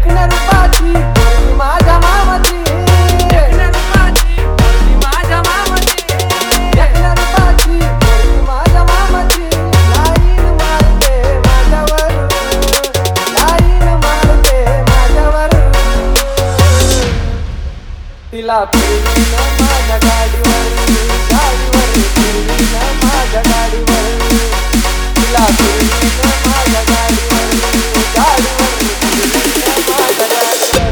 देखण्या रूपाची पोरगी माझ्या मामाची, देखण्या रूपाची पोरगी माझ्या मामाची, देखण्या रूपाची पोरगी माझ्या मामाची. लाईन मारते माझ्यावर, लाईन मारते माझ्यावर. तिला फिरवीन माझ्या गाडीवर, गाडीवर फिरवीन माझ्या गाडीवर. तिला फिरवीन माझ्या गाडीवर, गाडीवर फिरवीन माझ्या गाडीवर.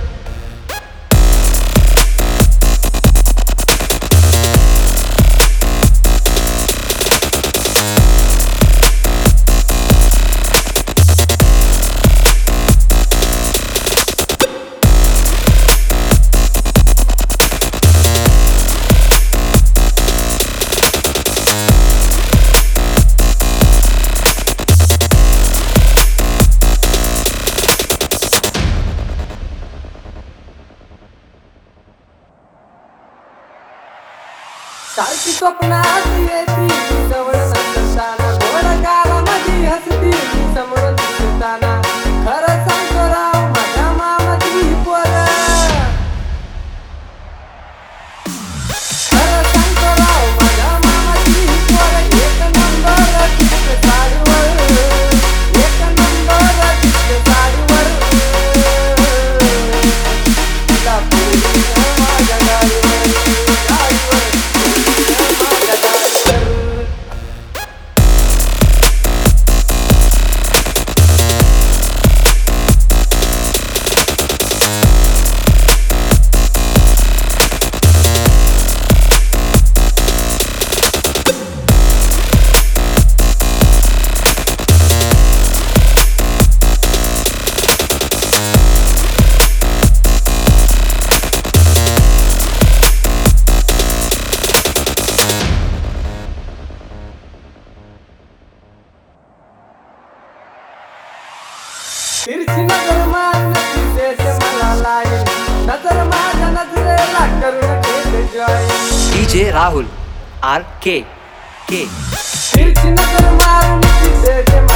सारखी स्वप्नात येती जवळ नसताना, गोड गावामध्ये हसती समोर दिसताना. खरं सांगतो राव माझ्या मामाची पोरं, खरं सांगतो राव माझ्या मामाची पोरं. एक नंबर दिसते साडीवर, एक नंबर दिसते साडीवर. तिला फिरवीन माझ्या गाडीवर, गाडीवर माझ्या गाडीवर. तिरछी नजर मारण्याची देते मला लाईन, नजर माझ्या नजरेला करून घेते जॉईन. DJ Rahul RK. तिरछी नजर मारण्याची देते